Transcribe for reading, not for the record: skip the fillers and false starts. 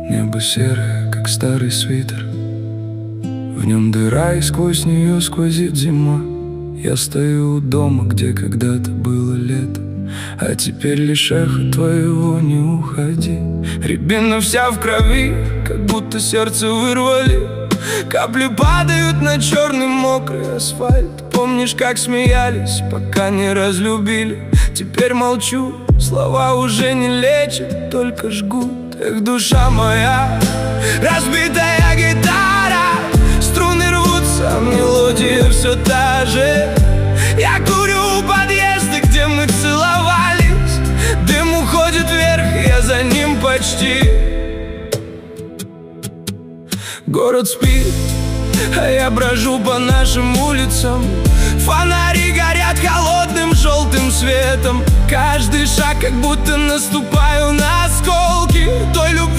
Небо серое, как старый свитер, в нем дыра, и сквозь нее сквозит зима. Я стою у дома, где когда-то было лето, а теперь лишь эхо твоего «не уходи». Рябина вся в крови, как будто сердце вырвали. Капли падают на черный мокрый асфальт. Помнишь, как смеялись, пока не разлюбили? Теперь молчу, слова уже не лечат, только жгут. Эх, душа моя, разбитая гитара, струны рвутся, мелодия все та же. Я курю у подъезда, где мы целовались. Дым уходит вверх, я за ним почти. Город спит, а я брожу по нашим улицам. Фонари горят холодным желтым светом. Каждый шаг, как будто наступаю на осколки той любви,